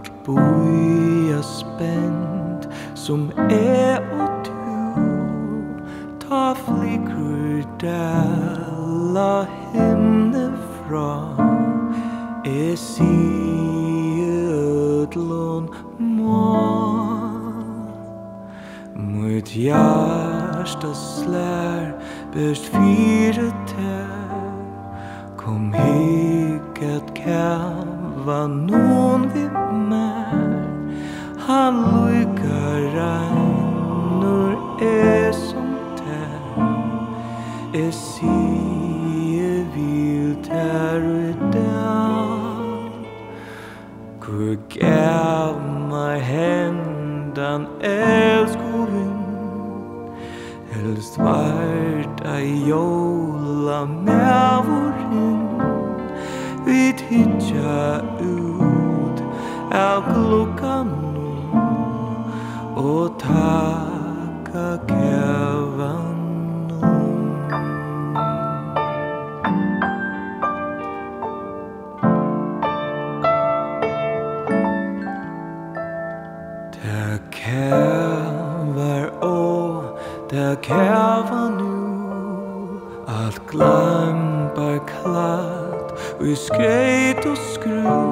boja spänt som och du ta flickor dälla himnefra ödlon Mitt hjärta slär bäst fyra tär Kom hit att kava någon vid mer Han lukar rannor som tär säger vilt här och där Kur gav mig händan älskoven Helst vart jola med våren Vi hittar ut av klockan och tacka kävan Det kävar och det kävar nu Allt glampar klatt och skrejt och skruv